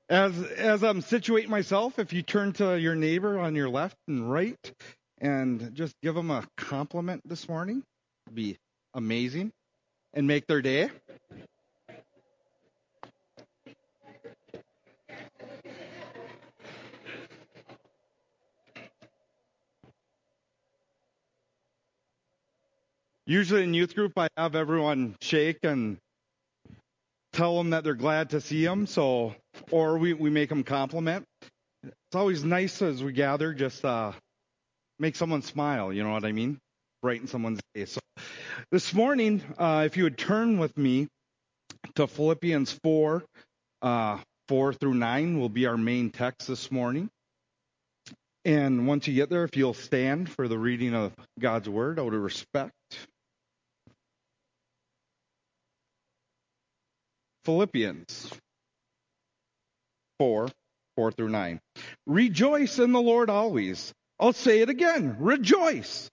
As I'm situating myself, if you turn to your neighbor on your left and right and just give them a compliment this morning, it'd be amazing and make their day. Usually in youth group, I have everyone shake and tell them that they're glad to see them. Or we make them compliment. It's always nice as we gather, just make someone smile. You know what I mean? Brighten someone's day. So this morning, if you would turn with me to Philippians 4, 4 through 9 will be our main text this morning. And once you get there, if you'll stand for the reading of God's word out of respect. Philippians 4, 4 through 9. Rejoice in the Lord always. I'll say it again. Rejoice.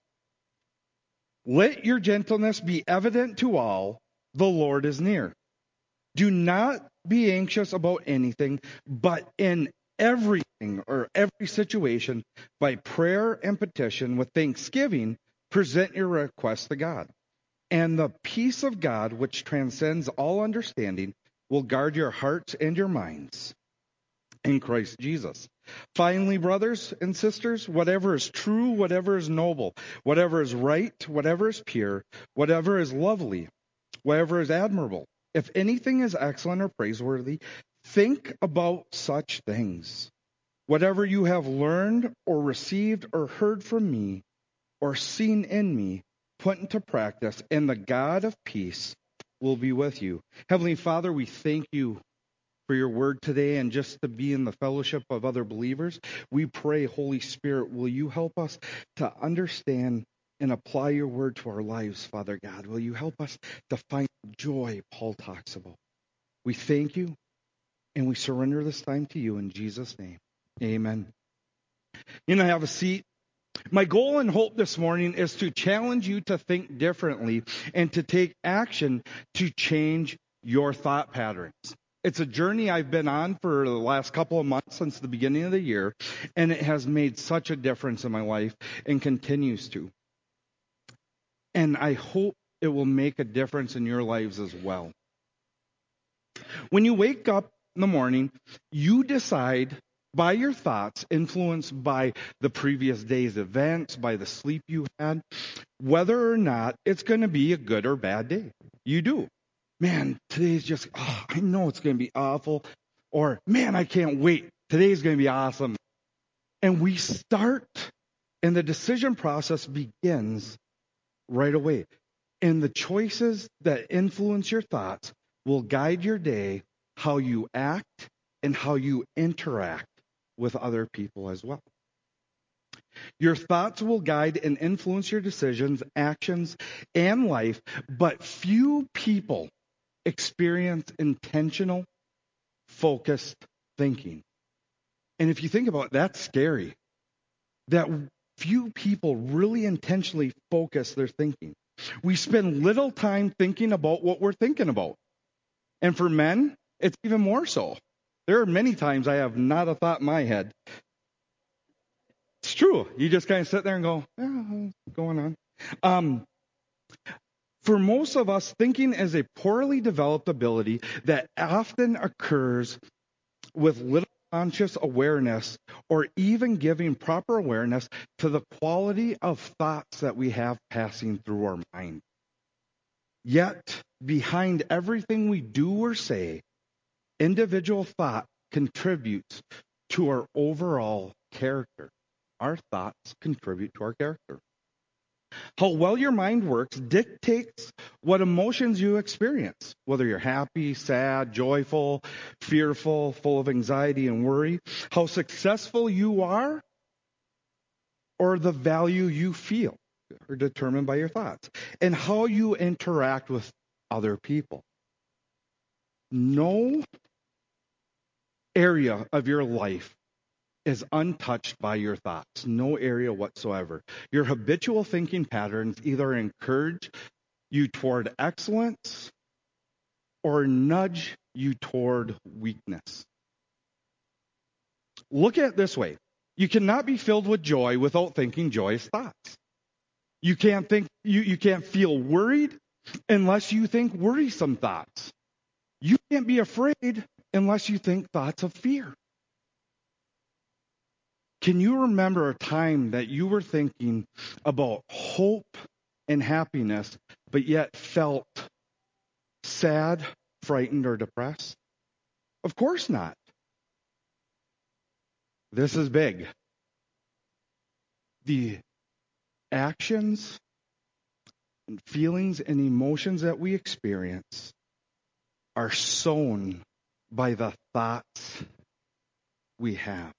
Let your gentleness be evident to all. The Lord is near. Do not be anxious about anything, but in everything or every situation, by prayer and petition with thanksgiving, present your requests to God. And the peace of God, which transcends all understanding, will guard your hearts and your minds in Christ Jesus. Finally, brothers and sisters, whatever is true, whatever is noble, whatever is right, whatever is pure, whatever is lovely, whatever is admirable, if anything is excellent or praiseworthy, think about such things. Whatever you have learned or received or heard from me or seen in me, put into practice, and the God of peace will be with you. Heavenly Father, we thank you for your word today and just to be in the fellowship of other believers. We pray, Holy Spirit, will you help us to understand and apply your word to our lives, Father God? Will you help us to find joy Paul talks about? We thank you and we surrender this time to you in Jesus' name. Amen. You know, have a seat. My goal and hope this morning is to challenge you to think differently and to take action to change your thought patterns. It's a journey I've been on for the last couple of months since the beginning of the year, and it has made such a difference in my life and continues to. And I hope it will make a difference in your lives as well. When you wake up in the morning, you decide by your thoughts, influenced by the previous day's events, by the sleep you had, whether or not it's going to be a good or bad day. You do. Man, today's just, I know it's going to be awful. Or, man, I can't wait. Today's going to be awesome. And we start, and the decision process begins right away. And the choices that influence your thoughts will guide your day, how you act, and how you interact with other people as well. Your thoughts will guide and influence your decisions, actions, and life, but few people experience intentional, focused thinking. And if you think about it, that's scary. That few people really intentionally focus their thinking. We spend little time thinking about what we're thinking about. And for men, it's even more so. There are many times I have not a thought in my head. It's true. You just kind of sit there and go, what's going on? For most of us, thinking is a poorly developed ability that often occurs with little conscious awareness or even giving proper awareness to the quality of thoughts that we have passing through our mind. Yet, behind everything we do or say, individual thought contributes to our overall character. Our thoughts contribute to our character. How well your mind works dictates what emotions you experience, whether you're happy, sad, joyful, fearful, full of anxiety and worry. How successful you are or the value you feel are determined by your thoughts. And how you interact with other people. No area of your life is untouched by your thoughts. No area whatsoever. Your habitual thinking patterns either encourage you toward excellence or nudge you toward weakness. Look at it this way. You cannot be filled with joy without thinking joyous thoughts. You can't feel worried unless you think worrisome thoughts. You can't be afraid unless you think thoughts of fear. Can you remember a time that you were thinking about hope and happiness, but yet felt sad, frightened, or depressed? Of course not. This is big. The actions and feelings and emotions that we experience are sown by the thoughts we have.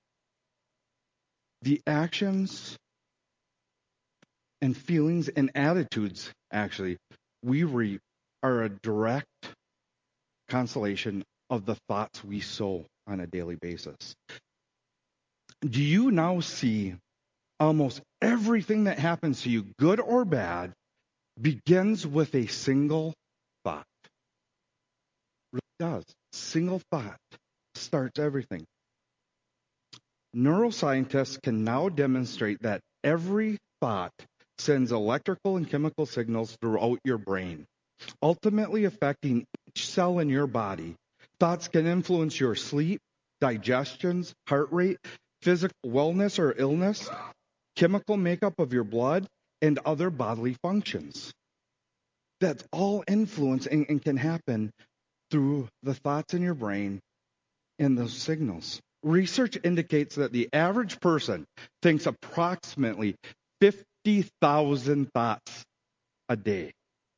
The actions and feelings and attitudes, actually, we reap are a direct constellation of the thoughts we sow on a daily basis. Do you now see almost everything that happens to you, good or bad, begins with a single thought? It really does. Single thought starts everything. Neuroscientists can now demonstrate that every thought sends electrical and chemical signals throughout your brain, ultimately affecting each cell in your body. Thoughts can influence your sleep, digestions, heart rate, physical wellness or illness, chemical makeup of your blood, and other bodily functions. That's all influence and can happen through the thoughts in your brain and those signals. Research indicates that the average person thinks approximately 50,000 thoughts a day.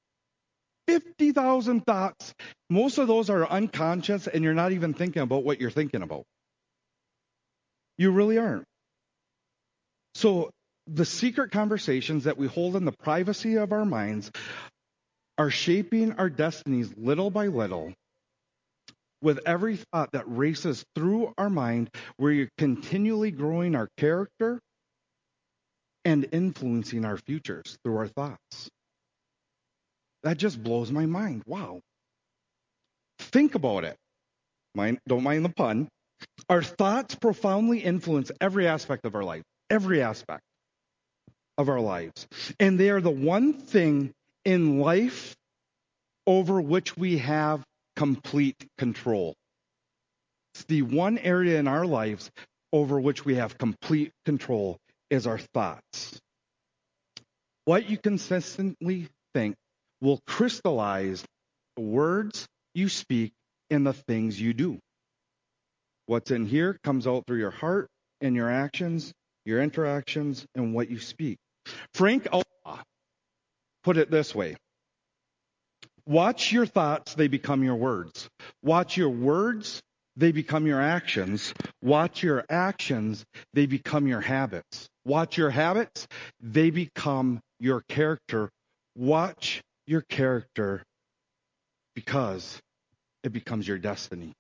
50,000 thoughts. Most of those are unconscious, and you're not even thinking about what you're thinking about. You really aren't. So the secret conversations that we hold in the privacy of our minds are shaping our destinies little by little. With every thought that races through our mind, we're continually growing our character and influencing our futures through our thoughts. That just blows my mind. Wow. Think about it. Don't mind the pun. Our thoughts profoundly influence every aspect of our life. Every aspect of our lives. And they are the one thing in life over which we have complete control. It's the one area in our lives over which we have complete control is our thoughts. What you consistently think will crystallize the words you speak and the things you do. What's in here comes out through your heart and your actions, your interactions, and what you speak. Frank Outlaw put it this way. Watch your thoughts, they become your words. Watch your words, they become your actions. Watch your actions, they become your habits. Watch your habits, they become your character. Watch your character because it becomes your destiny.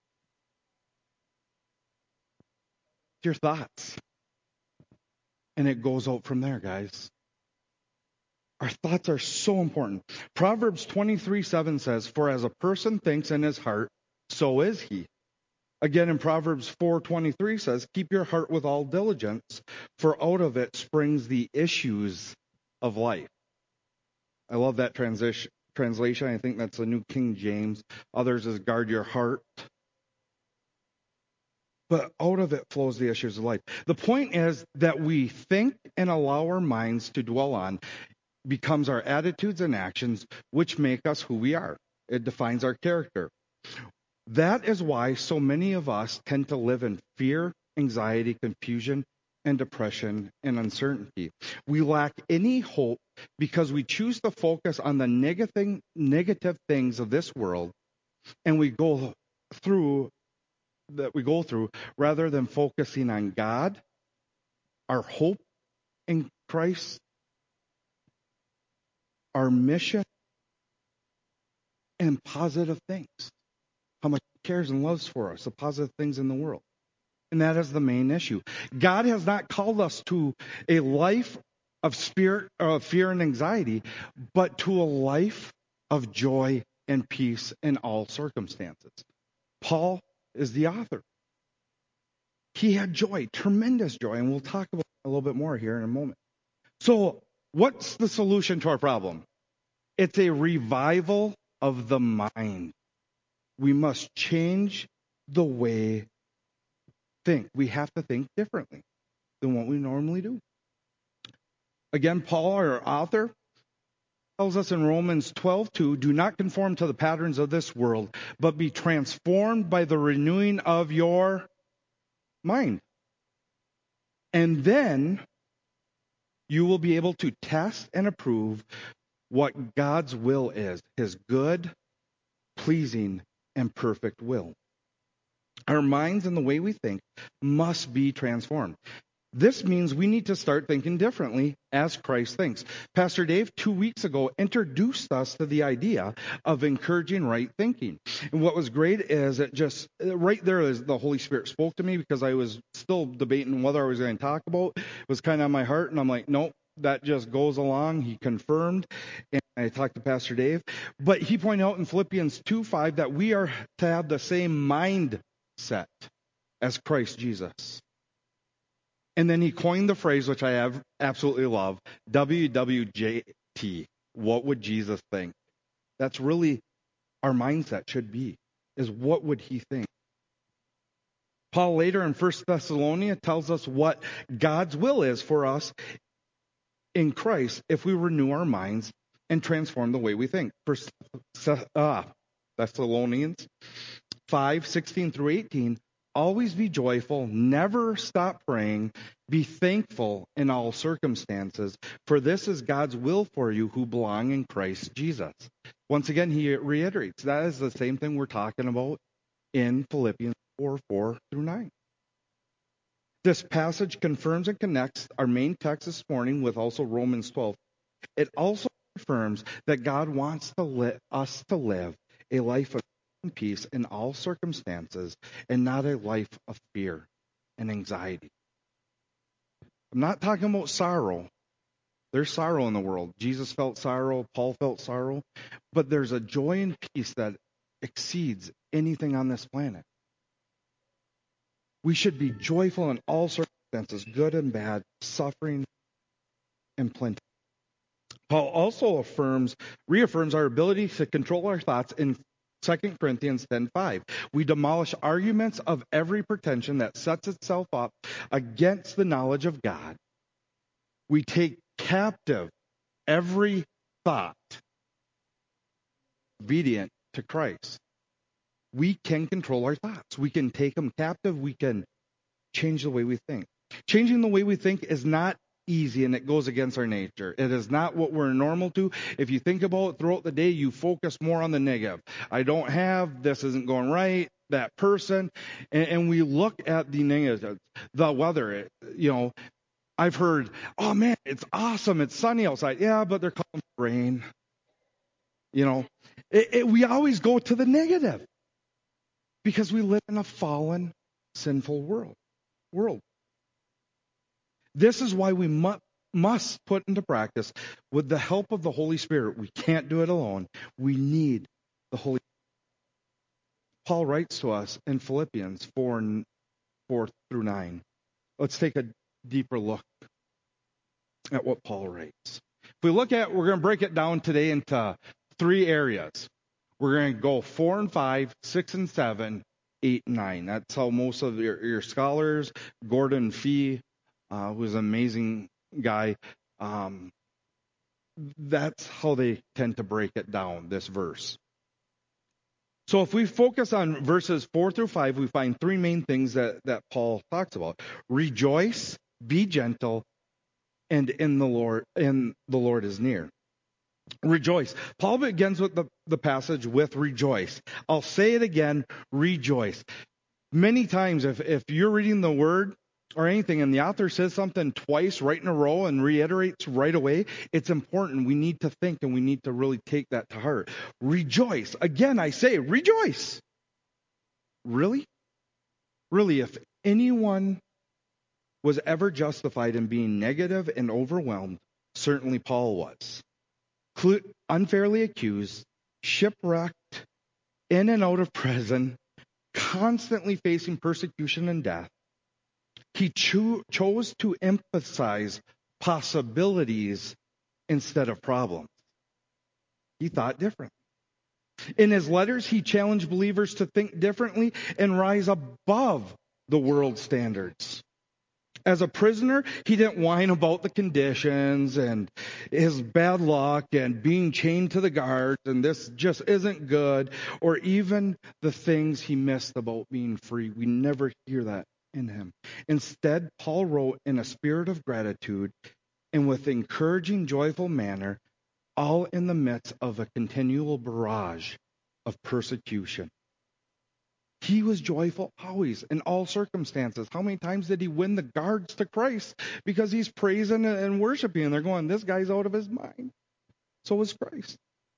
Your thoughts. And it goes out from there, guys. Our thoughts are so important. Proverbs 23:7 says, "For as a person thinks in his heart, so is he." Again, in Proverbs 4:23 says, "Keep your heart with all diligence, for out of it springs the issues of life." I love that translation. I think that's the New King James. Others is "guard your heart." But out of it flows the issues of life. The point is that we think and allow our minds to dwell on becomes our attitudes and actions, which make us who we are. It defines our character. That is why so many of us tend to live in fear, anxiety, confusion, and depression and uncertainty. We lack any hope because we choose to focus on the negative things of this world, and we go through rather than focusing on God, our hope in Christ, our mission, and positive things. How much He cares and loves for us, the positive things in the world. And that is the main issue. God has not called us to a life of fear and anxiety, but to a life of joy and peace in all circumstances. Paul is the author. He had joy, tremendous joy, and we'll talk about it a little bit more here in a moment. So, what's the solution to our problem? It's a revival of the mind. We must change the way we think. We have to think differently than what we normally do. Again, Paul, our author, tells us in Romans 12:2, do not conform to the patterns of this world, but be transformed by the renewing of your mind. And then you will be able to test and approve what God's will is, his good, pleasing, and perfect will. Our minds and the way we think must be transformed. This means we need to start thinking differently as Christ thinks. Pastor Dave, 2 weeks ago, introduced us to the idea of encouraging right thinking. And what was great is it just, right there, as the Holy Spirit spoke to me, because I was still debating whether I was going to talk about. It was kind of on my heart, and I'm like, nope, that just goes along. He confirmed, and I talked to Pastor Dave. But he pointed out in Philippians 2:5 that we are to have the same mindset as Christ Jesus. And then he coined the phrase, which I absolutely love, WWJT. What would Jesus think? That's really our mindset should be, is what would he think? Paul later in 1 Thessalonians tells us what God's will is for us in Christ if we renew our minds and transform the way we think. 1 Thessalonians 5:16-18. Always be joyful, never stop praying, be thankful in all circumstances, for this is God's will for you who belong in Christ Jesus. Once again, he reiterates that is the same thing we're talking about in Philippians 4:4-9. This passage confirms and connects our main text this morning with also Romans 12. It also confirms that God wants us to live a life of peace in all circumstances and not a life of fear and anxiety. I'm not talking about sorrow. There's sorrow in the world. Jesus felt sorrow. Paul felt sorrow. But there's a joy and peace that exceeds anything on this planet. We should be joyful in all circumstances, good and bad, suffering and plenty. Paul also reaffirms our ability to control our thoughts in 2 Corinthians 10:5. We demolish arguments of every pretension that sets itself up against the knowledge of God. We take captive every thought obedient to Christ. We can control our thoughts. We can take them captive. We can change the way we think. Changing the way we think is not easy, and it goes against our nature. It is not what we're normal to. If you think about it throughout the day, you focus more on the negative. I don't have, this isn't going right, that person, and we look at the negative. The weather, I've heard, oh man, it's awesome, it's sunny outside. Yeah, but they're calling for rain. We always go to the negative because we live in a fallen, sinful world. This is why we must put into practice, with the help of the Holy Spirit. We can't do it alone. We need the Holy Spirit. Paul writes to us in Philippians 4:4-9. Let's take a deeper look at what Paul writes. If we look at, we're going to break it down today into 3 areas. We're going to go 4 and 5, 6 and 7, 8 and 9. That's how most of your scholars, Gordon Fee, who's an amazing guy, that's how they tend to break it down, this verse. So if we focus on verses 4-5, we find 3 main things that Paul talks about. Rejoice, be gentle, and the Lord is near. Rejoice. Paul begins with the passage with rejoice. I'll say it again, rejoice. Many times, if you're reading the word or anything and the author says something twice right in a row and reiterates right away, it's important. We need to think and we need to really take that to heart. Rejoice. Again, I say rejoice. Really? Really, if anyone was ever justified in being negative and overwhelmed, certainly Paul was. Unfairly accused, shipwrecked, in and out of prison, constantly facing persecution and death. He chose to emphasize possibilities instead of problems. He thought differently. In his letters, he challenged believers to think differently and rise above the world standards. As a prisoner, he didn't whine about the conditions and his bad luck and being chained to the guards and this just isn't good, or even the things he missed about being free. We never hear that in him. Instead, Paul wrote in a spirit of gratitude and with encouraging, joyful manner, all in the midst of a continual barrage of persecution. He was joyful always in all circumstances. How many times did he win the guards to Christ because he's praising and worshiping? And they're going, this guy's out of his mind. So was Christ.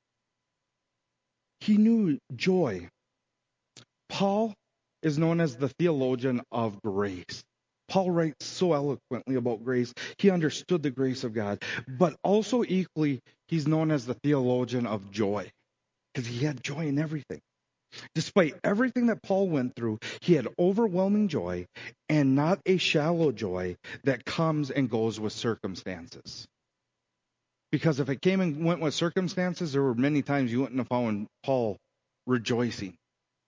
He knew joy. Paul is known as the theologian of grace. Paul writes so eloquently about grace. He understood the grace of God. But also equally, he's known as the theologian of joy because he had joy in everything. Despite everything that Paul went through, he had overwhelming joy and not a shallow joy that comes and goes with circumstances. Because if it came and went with circumstances, there were many times you wouldn't have found Paul rejoicing.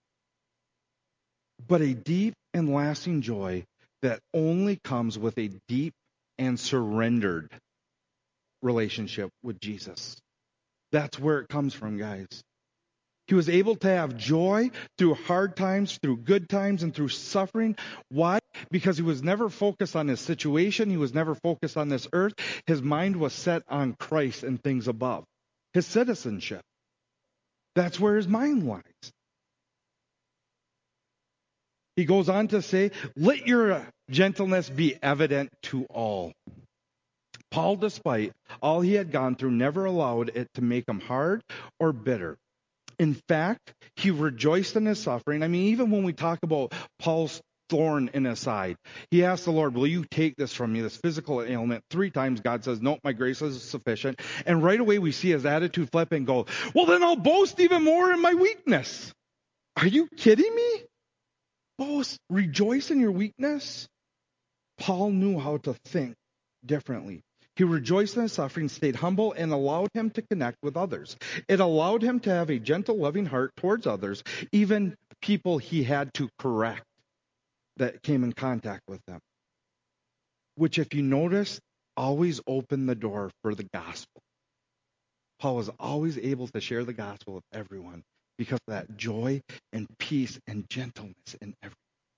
But a deep and lasting joy that only comes with a deep and surrendered relationship with Jesus. That's where it comes from, guys. He was able to have joy through hard times, through good times, and through suffering. Why? Because he was never focused on his situation. He was never focused on this earth. His mind was set on Christ and things above. His citizenship. That's where his mind lies. He goes on to say, let your gentleness be evident to all. Paul, despite all he had gone through, never allowed it to make him hard or bitter. In fact, he rejoiced in his suffering. I mean, even when we talk about Paul's thorn in his side, he asked the Lord, will you take this from me, this physical ailment? 3 times God says, nope, my grace is sufficient. And right away we see his attitude flip and go, well, then I'll boast even more in my weakness. Are you kidding me? Boast, rejoice in your weakness? Paul knew how to think differently. He rejoiced in his suffering, stayed humble, and allowed him to connect with others. It allowed him to have a gentle, loving heart towards others, even people he had to correct that came in contact with them. Which, if you notice, always opened the door for the gospel. Paul was always able to share the gospel with everyone because of that joy and peace and gentleness in everyone.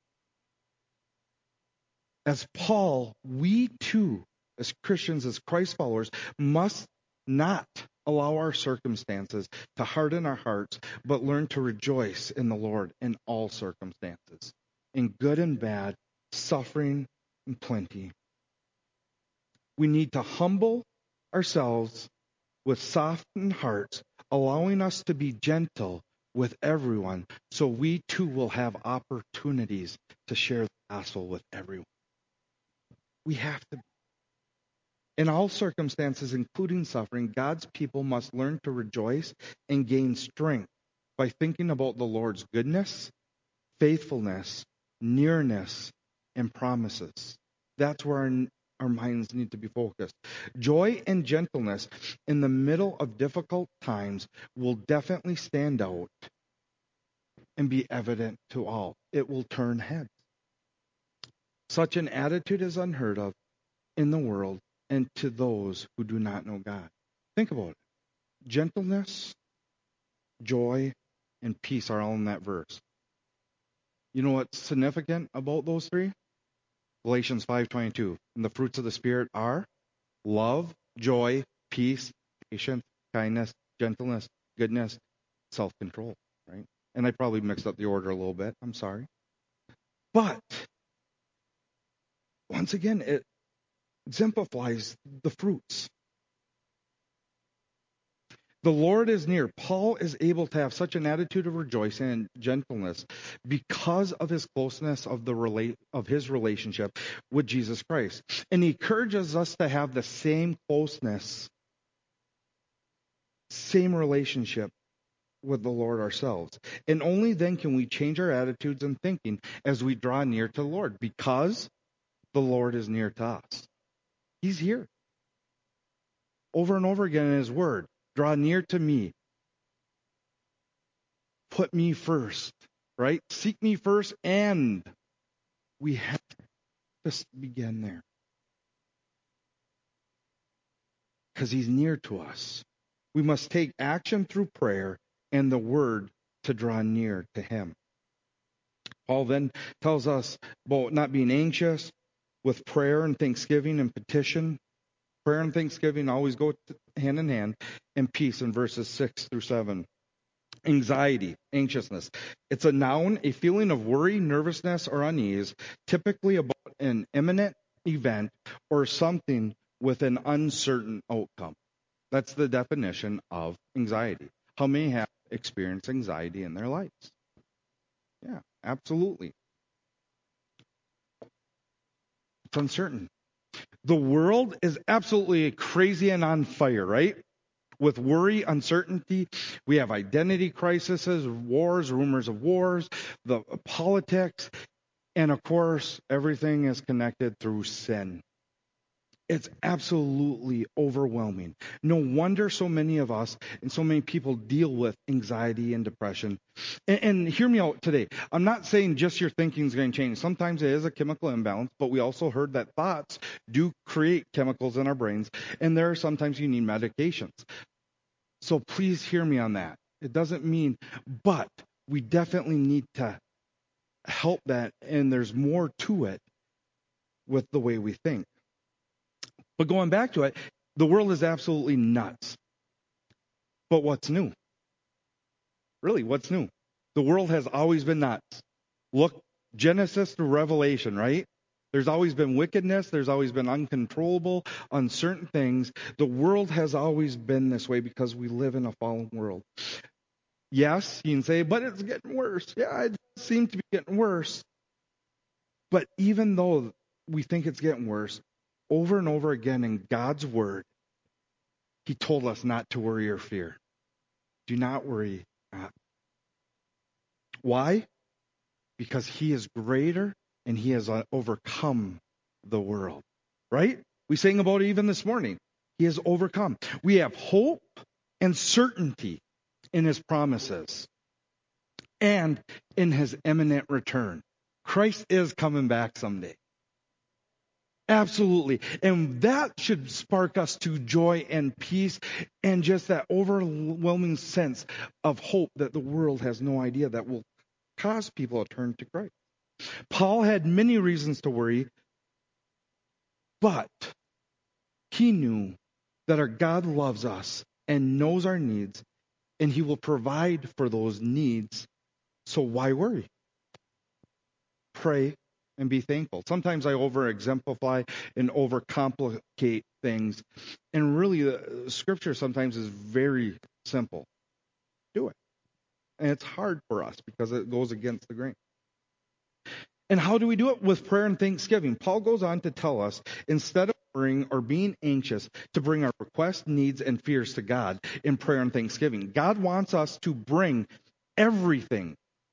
As Paul, we too, as Christians, as Christ followers, must not allow our circumstances to harden our hearts, but learn to rejoice in the Lord in all circumstances, in good and bad, suffering and plenty. We need to humble ourselves with softened hearts, allowing us to be gentle with everyone, so we too will have opportunities to share the gospel with everyone. We have to. In all circumstances, including suffering, God's people must learn to rejoice and gain strength by thinking about the Lord's goodness, faithfulness, nearness, and promises. That's where our minds need to be focused. Joy and gentleness in the middle of difficult times will definitely stand out and be evident to all. It will turn heads. Such an attitude is unheard of in the world and to those who do not know God. Think about it. Gentleness, joy, and peace are all in that verse. You know what's significant about those 3? Galatians 5:22. And the fruits of the Spirit are love, joy, peace, patience, kindness, gentleness, goodness, self-control. Right? And I probably mixed up the order a little bit. I'm sorry. But once again, it exemplifies the fruits. The Lord is near. Paul is able to have such an attitude of rejoicing and gentleness because of his closeness of his relationship with Jesus Christ. And he encourages us to have the same closeness, same relationship with the Lord ourselves. And only then can we change our attitudes and thinking as we draw near to the Lord, because the Lord is near to us. He's here. Over and over again in His Word. Draw near to me. Put me first, right? Seek me first, and we have to begin there. Because He's near to us. We must take action through prayer and the Word to draw near to Him. Paul then tells us about not being anxious with prayer and thanksgiving and petition. Prayer and thanksgiving always go hand in hand, and peace in verses 6 through 7. Anxiety, anxiousness. It's a noun, a feeling of worry, nervousness, or unease, typically about an imminent event or something with an uncertain outcome. That's the definition of anxiety. How many have experienced anxiety in their lives? Yeah, absolutely. It's uncertain. The world is absolutely crazy and on fire, right? With worry, uncertainty, we have identity crises, wars, rumors of wars, the politics, and of course, everything is connected through sin. It's absolutely overwhelming. No wonder so many of us and so many people deal with anxiety and depression. And hear me out today. I'm not saying just your thinking is going to change. Sometimes it is a chemical imbalance, but we also heard that thoughts do create chemicals in our brains, and there are sometimes you need medications. So please hear me on that. It doesn't mean, but we definitely need to help that, and there's more to it with the way we think. But going back to it, the world is absolutely nuts. But what's new? Really, what's new? The world has always been nuts. Look, Genesis to Revelation, right? There's always been wickedness. There's always been uncontrollable, uncertain things. The world has always been this way because we live in a fallen world. Yes, you can say, but it's getting worse. Yeah, it does seem to be getting worse. But even though we think it's getting worse, over and over again in God's Word, He told us not to worry or fear. Do not worry. Why? Because He is greater and He has overcome the world. Right? We sang about it even this morning. He has overcome. We have hope and certainty in His promises and in His imminent return. Christ is coming back someday. Absolutely. And that should spark us to joy and peace and just that overwhelming sense of hope that the world has no idea that will cause people to turn to Christ. Paul had many reasons to worry, but he knew that our God loves us and knows our needs, and He will provide for those needs. So why worry? Pray and be thankful. Sometimes I over-exemplify and overcomplicate things. And really, the Scripture sometimes is very simple. Do it. And it's hard for us because it goes against the grain. And how do we do it? With prayer and thanksgiving. Paul goes on to tell us, instead of worrying or being anxious, to bring our requests, needs, and fears to God in prayer and thanksgiving. God wants us to bring everything,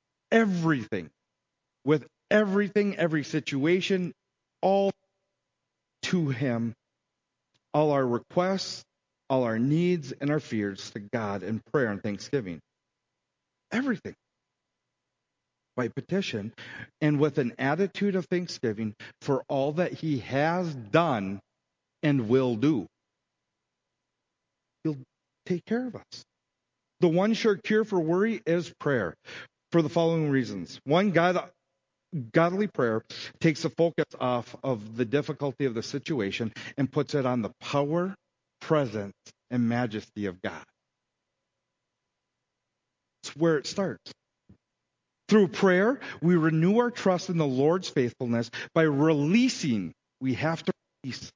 with everything, every situation, all to Him, all our requests, all our needs, and our fears to God in prayer and thanksgiving. Everything. By petition, and with an attitude of thanksgiving for all that He has done and will do. He'll take care of us. The one sure cure for worry is prayer, for the following reasons. One, godly prayer takes the focus off of the difficulty of the situation and puts it on the power, presence, and majesty of God. It's where it starts. Through prayer, we renew our trust in the Lord's faithfulness by releasing. We have to release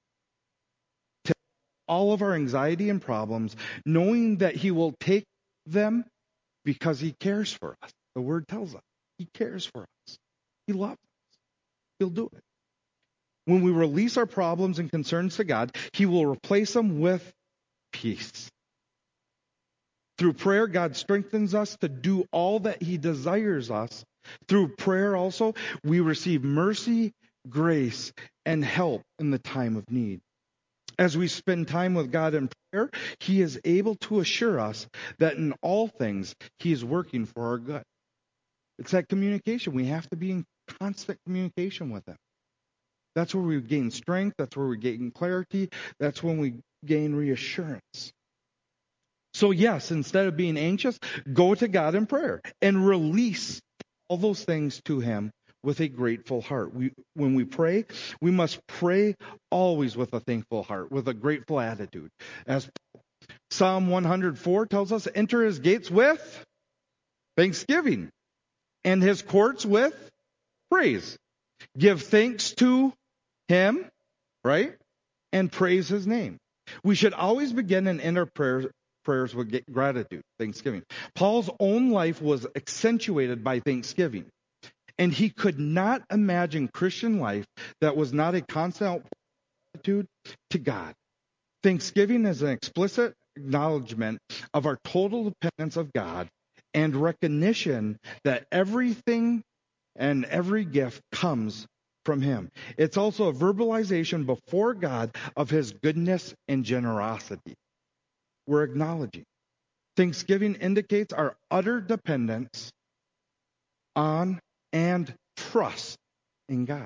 all of our anxiety and problems, knowing that He will take them because He cares for us. The Word tells us He cares for us. He loves us. He'll do it. When we release our problems and concerns to God, He will replace them with peace. Through prayer, God strengthens us to do all that He desires us. Through prayer also, we receive mercy, grace, and help in the time of need. As we spend time with God in prayer, He is able to assure us that in all things He is working for our good. It's that communication. We have to be in constant communication with Him. That's where we gain strength. That's where we gain clarity. That's when we gain reassurance. So yes, instead of being anxious, go to God in prayer and release all those things to Him with a grateful heart. When we pray, we must pray always with a thankful heart, with a grateful attitude. As Psalm 104 tells us, enter His gates with thanksgiving and His courts with praise. Give thanks to Him, right? And praise His name. We should always begin and end our prayers with gratitude, thanksgiving. Paul's own life was accentuated by thanksgiving. And he could not imagine Christian life that was not a constant gratitude to God. Thanksgiving is an explicit acknowledgement of our total dependence of God and recognition that everything and every gift comes from Him. It's also a verbalization before God of His goodness and generosity. We're acknowledging. Thanksgiving indicates our utter dependence on and trust in God.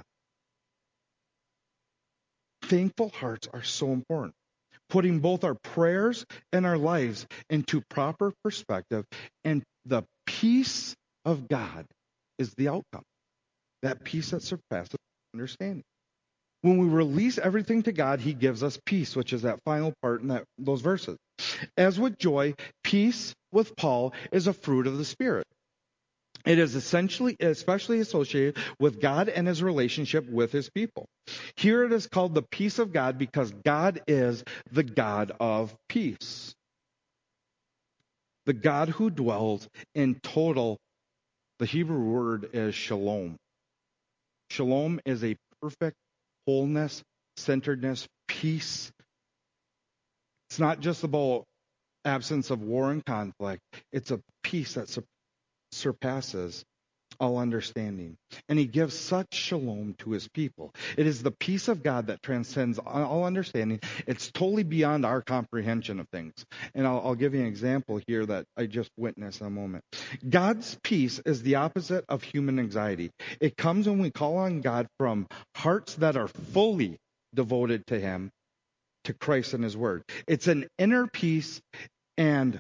Thankful hearts are so important. Putting both our prayers and our lives into proper perspective, and the peace of God is the outcome. That peace that surpasses understanding. When we release everything to God, He gives us peace, which is that final part in those verses. As with joy, peace with Paul is a fruit of the Spirit. It is especially associated with God and His relationship with His people. Here it is called the peace of God because God is the God of peace. The God who dwells in total, the Hebrew word is shalom. Shalom is a perfect wholeness, centeredness, peace. It's not just about absence of war and conflict. It's a peace that surpasses all understanding. And He gives such shalom to His people. It is the peace of God that transcends all understanding. It's totally beyond our comprehension of things. And I'll give you an example here that I just witnessed in a moment. God's peace is the opposite of human anxiety. It comes when we call on God from hearts that are fully devoted to Him, to Christ and His Word. It's an inner peace and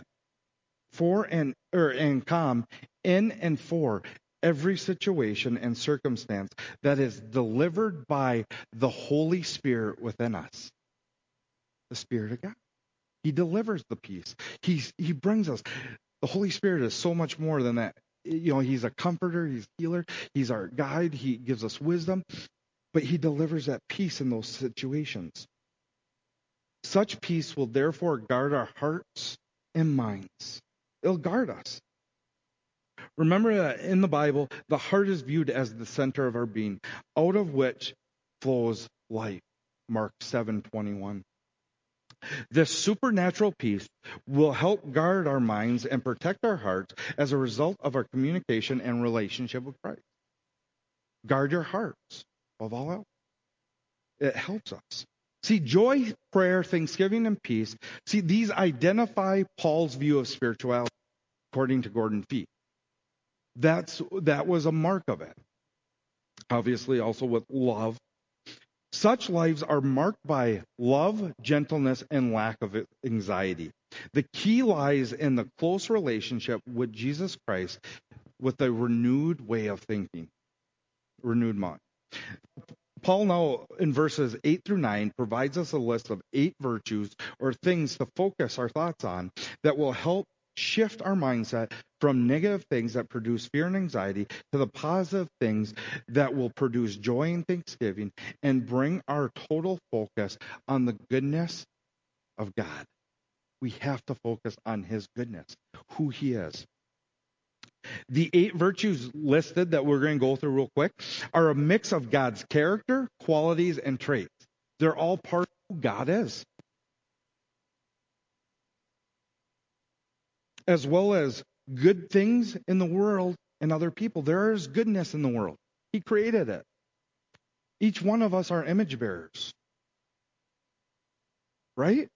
calm in and for every situation and circumstance that is delivered by the Holy Spirit within us. The Spirit of God. He delivers the peace. He brings us. The Holy Spirit is so much more than that. He's a comforter, He's a healer, He's our guide, He gives us wisdom, but He delivers that peace in those situations. Such peace will therefore guard our hearts and minds. It'll guard us. Remember that in the Bible, the heart is viewed as the center of our being, out of which flows life. Mark 7:21. This supernatural peace will help guard our minds and protect our hearts as a result of our communication and relationship with Christ. Guard your hearts above all else. It helps us. See, joy, prayer, thanksgiving, and peace, these identify Paul's view of spirituality, according to Gordon Fee. That was a mark of it. Obviously, also with love. Such lives are marked by love, gentleness, and lack of anxiety. The key lies in the close relationship with Jesus Christ, with a renewed way of thinking, renewed mind. Paul now, in verses 8 through 9, provides us a list of 8 virtues or things to focus our thoughts on that will help shift our mindset from negative things that produce fear and anxiety to the positive things that will produce joy and thanksgiving and bring our total focus on the goodness of God. We have to focus on His goodness, who He is. The 8 virtues listed that we're going to go through real quick are a mix of God's character, qualities, and traits. They're all part of who God is. As well as good things in the world and other people. There is goodness in the world. He created it. Each one of us are image bearers. Right?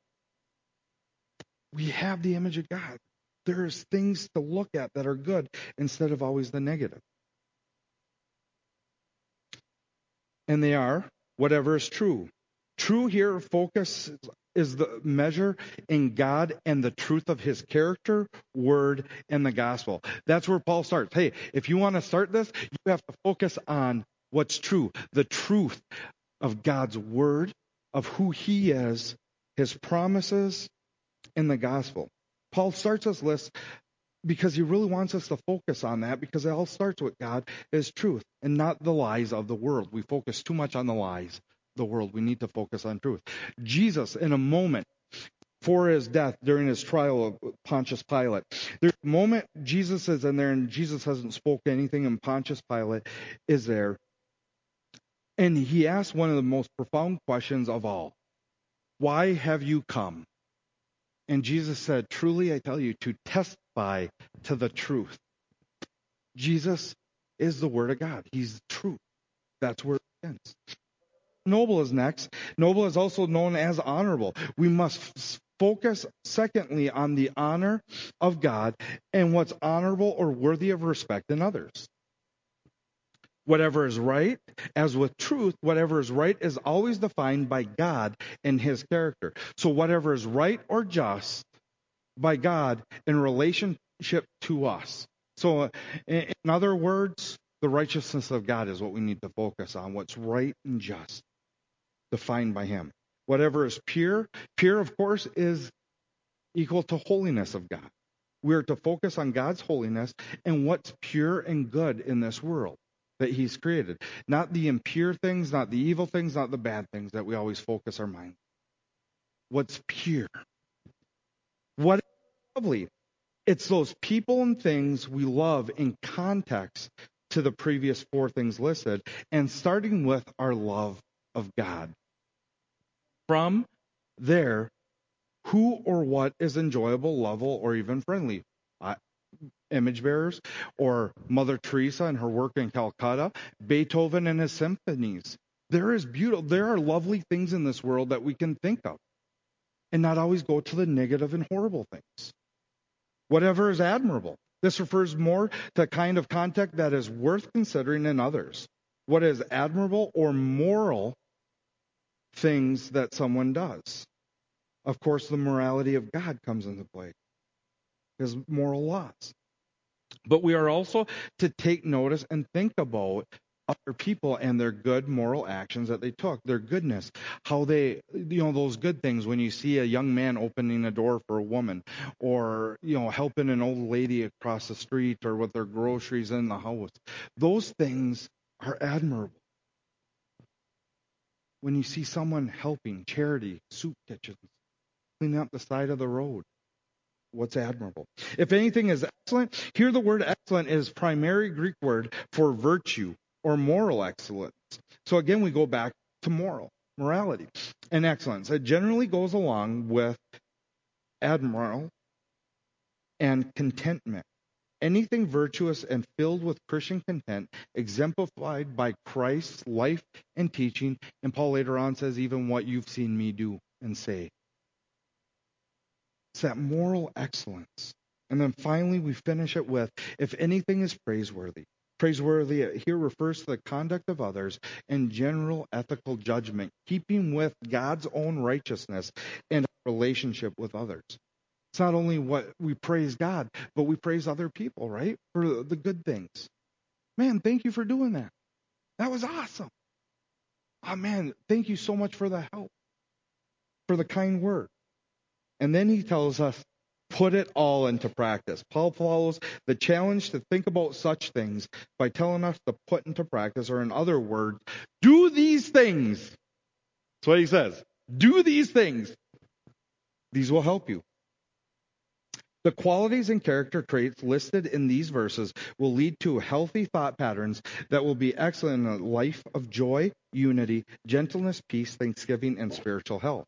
We have the image of God. There's things to look at that are good instead of always the negative. And they are whatever is true. True here focus is the measure in God and the truth of his character, word, and the gospel. That's where Paul starts. Hey, if you want to start this, you have to focus on what's true, the truth of God's word, of who he is, his promises, and the gospel. Paul starts this list because he really wants us to focus on that, because it all starts with God is truth and not the lies of the world. We focus too much on the lies of the world. We need to focus on truth. Jesus, in a moment before his death, during his trial of Pontius Pilate, there's a moment Jesus is in there and Jesus hasn't spoken anything, and Pontius Pilate is there. And he asks one of the most profound questions of all. Why have you come? And Jesus said, truly I tell you, to testify to the truth. Jesus is the Word of God. He's the truth. That's where it ends. Noble is next. Noble is also known as honorable. We must focus, secondly, on the honor of God and what's honorable or worthy of respect in others. Whatever is right, as with truth, whatever is right is always defined by God and his character. So whatever is right or just by God in relationship to us. So in other words, the righteousness of God is what we need to focus on. What's right and just, defined by him. Whatever is pure, pure of course is equal to holiness of God. We're to focus on God's holiness and what's pure and good in this world that he's created. Not the impure things, not the evil things, not the bad things that we always focus our mind. What's pure? What is lovely? It's those people and things we love in context to the previous four things listed, and starting with our love of God. From there, who or what is enjoyable, lovable, or even friendly? Image bearers, or Mother Teresa and her work in Calcutta, Beethoven and his symphonies. There are lovely things in this world that we can think of, and not always go to the negative and horrible things. Whatever is admirable. This refers more to a kind of conduct that is worth considering in others. What is admirable or moral things that someone does. Of course, the morality of God comes into play, his moral laws. But we are also to take notice and think about other people and their good moral actions that they took, their goodness, how they, those good things when you see a young man opening a door for a woman, or, helping an old lady across the street, or with their groceries in the house. Those things are admirable. When you see someone helping, charity, soup kitchens, cleaning up the side of the road, what's admirable? If anything is excellent, here the word excellent is primary Greek word for virtue or moral excellence. So again, we go back to morality, and excellence. It generally goes along with admirable and contentment. Anything virtuous and filled with Christian content, exemplified by Christ's life and teaching. And Paul later on says, even what you've seen me do and say. It's that moral excellence. And then finally, we finish it with, if anything is praiseworthy. Praiseworthy here refers to the conduct of others and general ethical judgment, keeping with God's own righteousness and relationship with others. It's not only what we praise God, but we praise other people, right? For the good things. Man, thank you for doing that. That was awesome. Oh, man, thank you so much for the help, for the kind word. And then he tells us, put it all into practice. Paul follows the challenge to think about such things by telling us to put into practice, or in other words, do these things. That's what he says. Do these things. These will help you. The qualities and character traits listed in these verses will lead to healthy thought patterns that will be excellent in a life of joy, unity, gentleness, peace, thanksgiving, and spiritual health.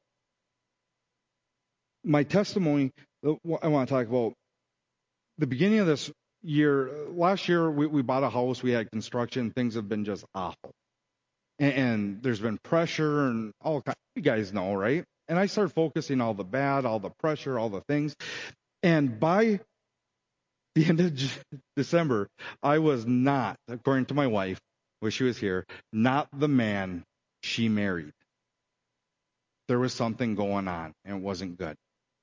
My testimony, I want to talk about the beginning of this year. Last year, we bought a house. We had construction. Things have been just awful. and there's been pressure and all kinds. You guys know, right? And I started focusing all the bad, all the pressure, all the things. And by the end of December, I was not, according to my wife, when she was here, not the man she married. There was something going on, and it wasn't good.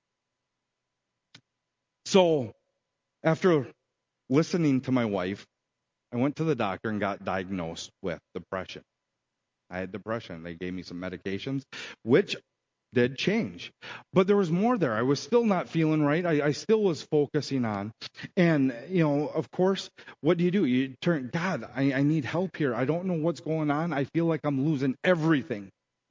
So, after listening to my wife, I went to the doctor and got diagnosed with depression. I had depression. They gave me some medications, which did change. But there was more there. I was still not feeling right. I still was focusing on. And, of course, what do? You turn, God, I need help here. I don't know what's going on. I feel like I'm losing everything.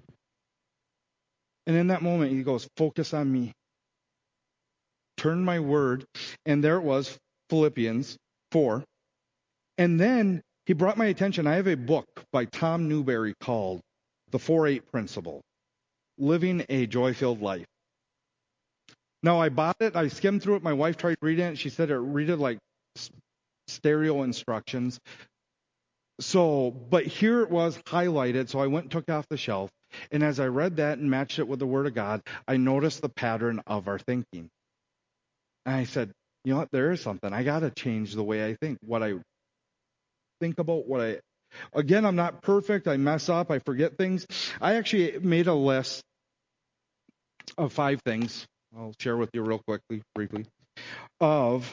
And in that moment, he goes, focus on me. Turn my word. And there it was, Philippians 4. And then he brought my attention. I have a book by Tom Newberry called The 4-8 Principle, Living a Joy-Filled Life. Now, I bought it. I skimmed through it. My wife tried reading it. She said read it like stereo instructions. So, but here it was highlighted. So I went and took it off the shelf. And as I read that and matched it with the Word of God, I noticed the pattern of our thinking. And I said, you know what? There is something. I got to change the way I think. What I think about, again, I'm not perfect. I mess up. I forget things. I actually made a list of 5 things. I'll share with you real quickly, briefly, of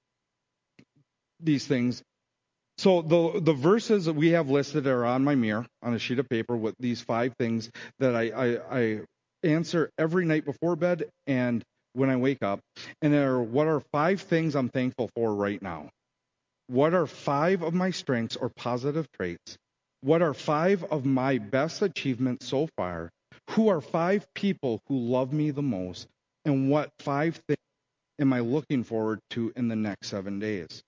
these things. So the verses that we have listed are on my mirror on a sheet of paper with these 5 things that I answer every night before bed and when I wake up. And what are 5 things I'm thankful for right now? What are 5 of my strengths or positive traits? What are 5 of my best achievements so far? Who are 5 people who love me the most? And what 5 things am I looking forward to in the next 7 days?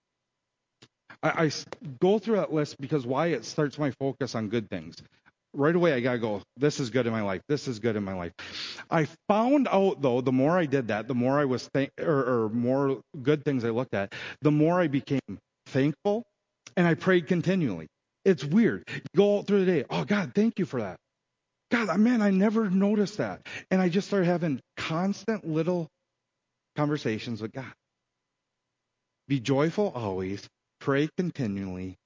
I go through that list because why? It starts my focus on good things. Right away, I got to go, this is good in my life. This is good in my life. I found out, though, the more I did that, the more I was or more good things I looked at, the more I became thankful, and I prayed continually. It's weird. You go out through the day, oh, God, thank you for that. God, man, I never noticed that. And I just started having constant little conversations with God. Be joyful always. Pray continually.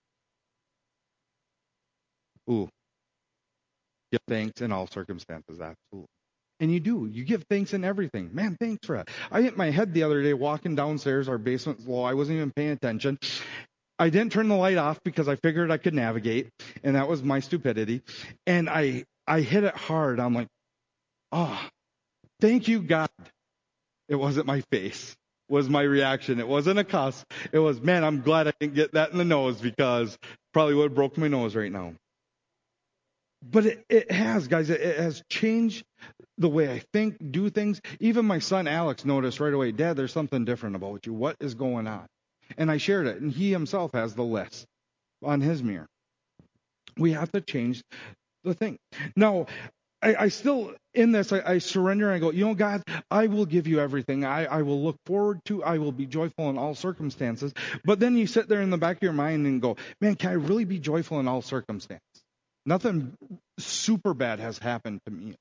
Ooh. Give thanks in all circumstances, absolutely. And you do. You give thanks in everything. Man, thanks for that. I hit my head the other day walking downstairs. Our basement's low. I wasn't even paying attention. I didn't turn the light off because I figured I could navigate, and that was my stupidity. And I hit it hard. I'm like, oh, thank you, God. It wasn't my face. Was my reaction. It wasn't a cuss. It was, man, I'm glad I didn't get that in the nose because probably would have broke my nose right now. But it has, guys. It has changed the way I think, do things. Even my son Alex noticed right away, Dad, there's something different about you. What is going on? And I shared it, and he himself has the list on his mirror. We have to change the thing. Now, I still, in this, I surrender and I go, God, I will give you everything. I will look forward to, I will be joyful in all circumstances. But then you sit there in the back of your mind and go, man, can I really be joyful in all circumstances? Nothing super bad has happened to me,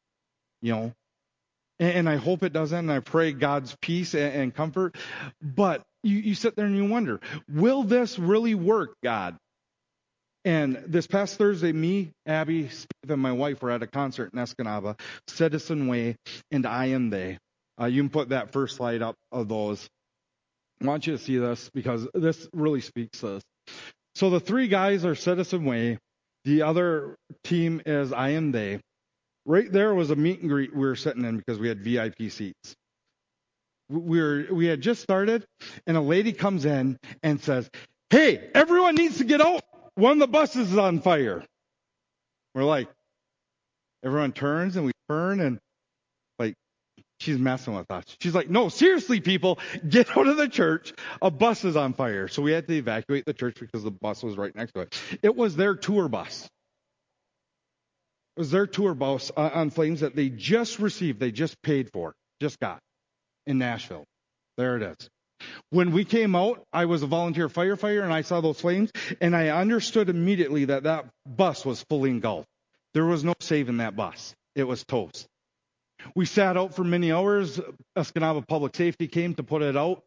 And I hope it doesn't, and I pray God's peace and comfort. But you sit there and you wonder, will this really work, God? And this past Thursday, me, Abby, Steve, and my wife were at a concert in Escanaba, Citizen Way, and I Am They. You can put that first slide up of those. I want you to see this because this really speaks to us. So the 3 guys are Citizen Way. The other team is I Am They. Right there was a meet and greet we were sitting in because we had VIP seats. We had just started, and a lady comes in and says, hey, everyone needs to get out. One of the buses is on fire. We're like, everyone turns and we turn and like, she's messing with us. She's like, no, seriously, people, get out of the church. A bus is on fire. So we had to evacuate the church because the bus was right next to it. It was their tour bus. It was their tour bus on flames that they just received. They just paid for, just got in Nashville. There it is. When we came out, I was a volunteer firefighter, and I saw those flames, and I understood immediately that that bus was fully engulfed. There was no saving that bus. It was toast. We sat out for many hours. Escanaba Public Safety came to put it out.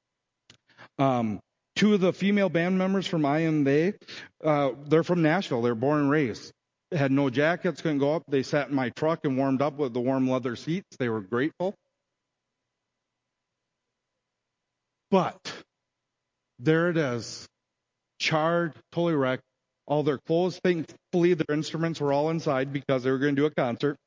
Two of the female band members from I Am They, they're from Nashville. They're born and raised. Had no jackets, couldn't go up. They sat in my truck and warmed up with the warm leather seats. They were grateful. But there it is, charred, totally wrecked. All their clothes, thankfully, their instruments were all inside because they were going to do a concert.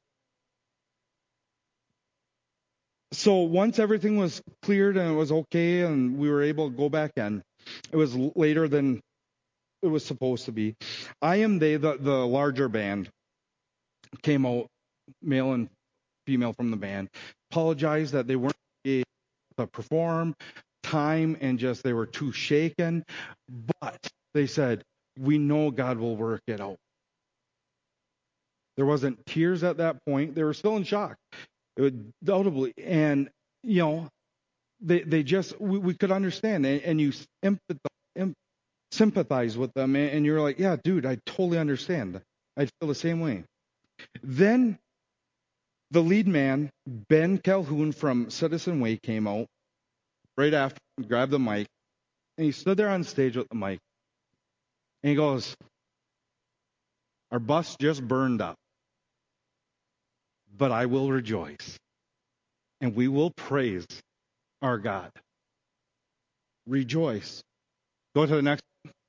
So once everything was cleared and it was okay and we were able to go back in, it was later than it was supposed to be. I Am They, the larger band, came out, male and female from the band, apologized that they weren't able to perform, time, and just they were too shaken. But they said, we know God will work it out. There wasn't tears at that point. They were still in shock. It would doubly, and they just we could understand, and you sympathize with them, and you're like, yeah, dude, I totally understand. I feel the same way. Then the lead man, Ben Calhoun from Citizen Way, came out right after, grabbed the mic, and he stood there on stage with the mic, and he goes, our bus just burned up, but I will rejoice, and we will praise our God. Rejoice. Go to the next.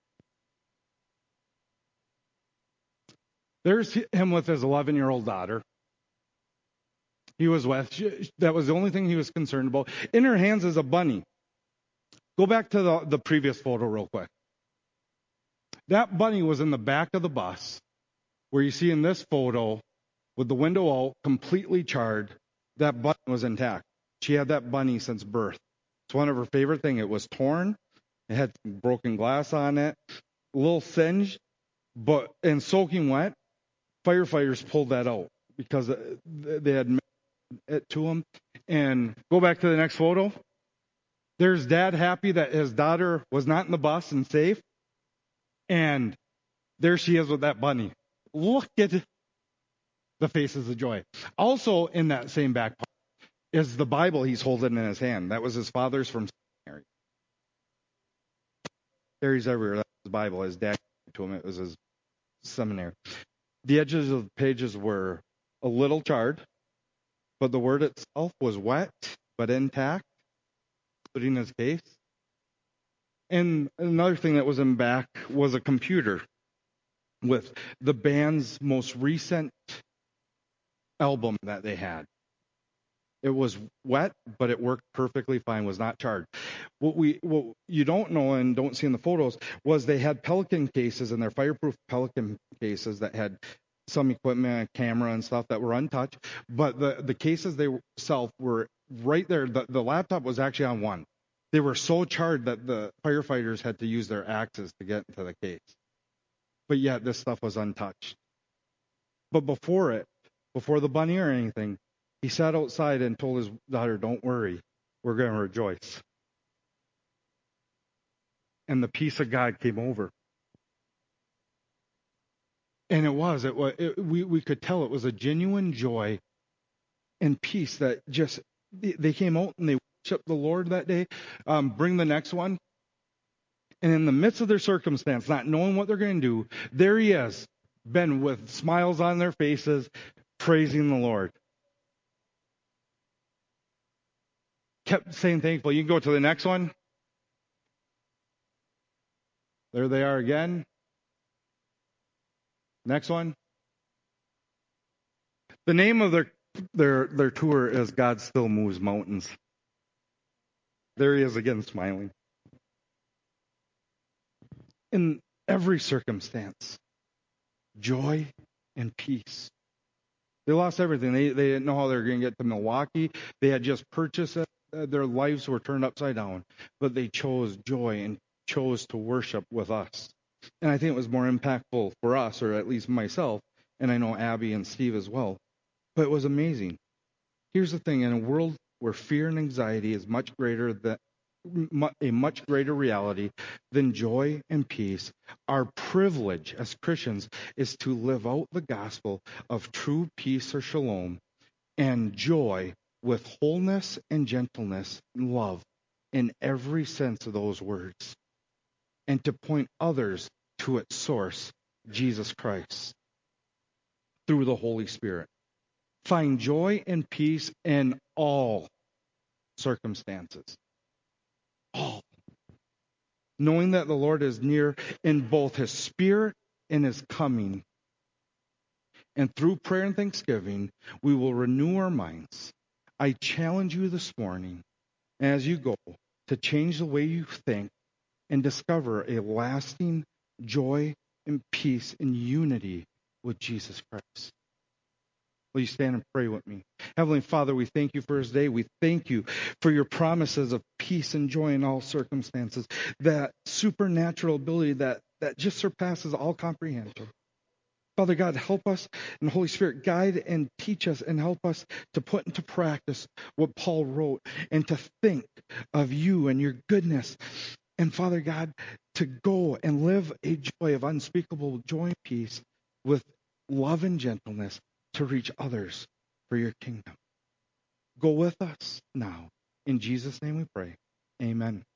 There's him with his 11-year-old daughter. He was with. That was the only thing he was concerned about. In her hands is a bunny. Go back to the previous photo real quick. That bunny was in the back of the bus, where you see in this photo, with the window out, completely charred. That bunny was intact. She had that bunny since birth. It's one of her favorite things. It was torn. It had broken glass on it, a little singed, but in soaking wet. Firefighters pulled that out because they had it to them. And go back to the next photo. There's dad happy that his daughter was not in the bus and safe. And there she is with that bunny. Look at the faces of joy. Also in that same back part is the Bible he's holding in his hand. That was his father's from seminary. Carries everywhere. That was the Bible. His dad gave it to him. It was his seminary. The edges of the pages were a little charred, but the word itself was wet but intact, including his case. And another thing that was in back was a computer with the band's most recent album that they had. It was wet, but it worked perfectly fine, was not charred. What you don't know and don't see in the photos was they had Pelican cases in their fireproof Pelican cases that had some equipment, a camera and stuff that were untouched. But the cases themselves were right there. The laptop was actually on one. They were so charred that the firefighters had to use their axes to get into the case. But yet this stuff was untouched. But before the bunny or anything, he sat outside and told his daughter, don't worry, we're going to rejoice. And the peace of God came over. And we could tell it was a genuine joy and peace that just, they came out and they worshiped the Lord that day. Bring the next one. And in the midst of their circumstance, not knowing what they're going to do, there he is, Ben, with smiles on their faces, praising the Lord. Kept saying thankful. You can go to the next one. There they are again. Next one. The name of their tour is God Still Moves Mountains. There he is again, smiling. In every circumstance, joy and peace. They lost everything. They didn't know how they were going to get to Milwaukee. They had just purchased it. Their lives were turned upside down. But they chose joy and chose to worship with us. And I think it was more impactful for us, or at least myself, and I know Abby and Steve as well. But it was amazing. Here's the thing. In a world where fear and anxiety is much greater a much greater reality than joy and peace. Our privilege as Christians is to live out the gospel of true peace or shalom and joy with wholeness and gentleness and love in every sense of those words, and to point others to its source, Jesus Christ, through the Holy Spirit. Find joy and peace in all circumstances. All. Knowing that the Lord is near in both his spirit and his coming. And through prayer and thanksgiving, we will renew our minds. I challenge you this morning, as you go, to change the way you think and discover a lasting joy and peace and unity with Jesus Christ. Will you stand and pray with me? Heavenly Father, we thank you for this day. We thank you for your promises of peace and joy in all circumstances, that supernatural ability that just surpasses all comprehension. Father God, help us, and Holy Spirit, guide and teach us and help us to put into practice what Paul wrote and to think of you and your goodness. And Father God, to go and live a joy of unspeakable joy and peace with love and gentleness to reach others for your kingdom. Go with us now. In Jesus' name we pray. Amen.